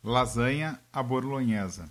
Lasanha à bolonhesa.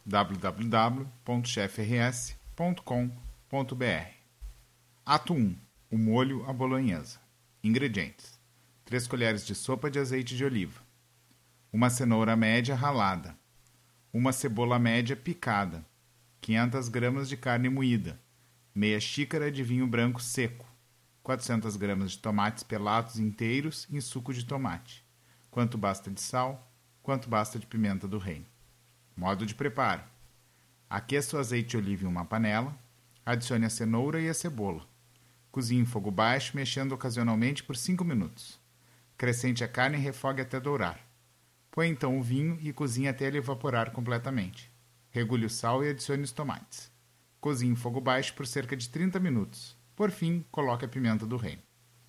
www.chefrs.com.br. Ato 1. O molho à bolonhesa. Ingredientes: 3 colheres de sopa de azeite de oliva, uma cenoura média ralada, uma cebola média picada, 500 gramas de carne moída, meia xícara de vinho branco seco, 400 gramas de tomates pelados inteiros em suco de tomate, quanto basta de sal, quanto basta de pimenta do reino. Modo de preparo: aqueça o azeite de oliva em uma panela, adicione a cenoura e a cebola. Cozinhe em fogo baixo, mexendo ocasionalmente por 5 minutos. Acrescente a carne e refogue até dourar. Põe então o vinho e cozinhe até ele evaporar completamente. Regule o sal e adicione os tomates. Cozinhe em fogo baixo por cerca de 30 minutos. Por fim, coloque a pimenta do reino.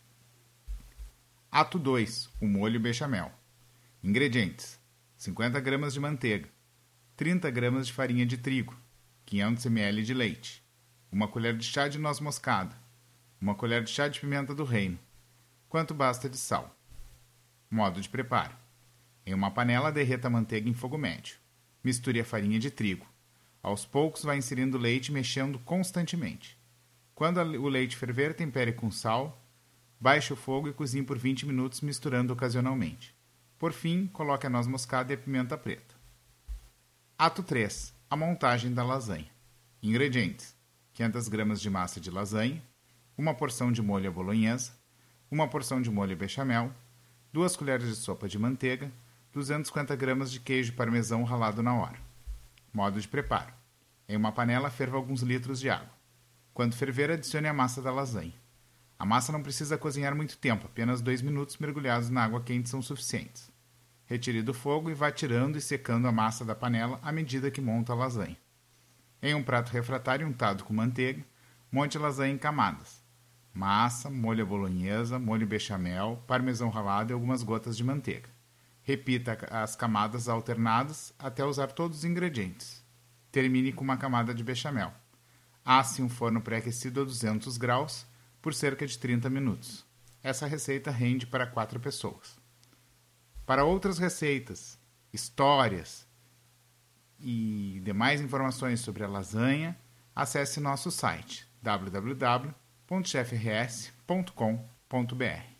Ato 2. O molho bechamel. Ingredientes: 50 gramas de manteiga, 30 gramas de farinha de trigo, 500 ml de leite, uma colher de chá de noz moscada, uma colher de chá de pimenta do reino, quanto basta de sal. Modo de preparo: em uma panela, derreta a manteiga em fogo médio. Misture a farinha de trigo. Aos poucos, vá inserindo o leite, mexendo constantemente. Quando o leite ferver, tempere com sal, baixe o fogo e cozinhe por 20 minutos, misturando ocasionalmente. Por fim, coloque a noz moscada e a pimenta preta. Ato 3. A montagem da lasanha. Ingredientes: 500 gramas de massa de lasanha, uma porção de molho à bolonhesa, uma porção de molho bechamel, 2 colheres de sopa de manteiga, 250 gramas de queijo parmesão ralado na hora. Modo de preparo: em uma panela, ferva alguns litros de água. Quando ferver, adicione a massa da lasanha. A massa não precisa cozinhar muito tempo, apenas 2 minutos mergulhados na água quente são suficientes. Retire do fogo e vá tirando e secando a massa da panela à medida que monta a lasanha. Em um prato refratário untado com manteiga, monte a lasanha em camadas: massa, molho à bolonhesa, molho bechamel, parmesão ralado e algumas gotas de manteiga. Repita as camadas alternadas até usar todos os ingredientes. Termine com uma camada de bechamel. Asse um forno pré-aquecido a 200 graus por cerca de 30 minutos. Essa receita rende para 4 pessoas. Para outras receitas, histórias e demais informações sobre a lasanha, acesse nosso site www.chefrs.com.br.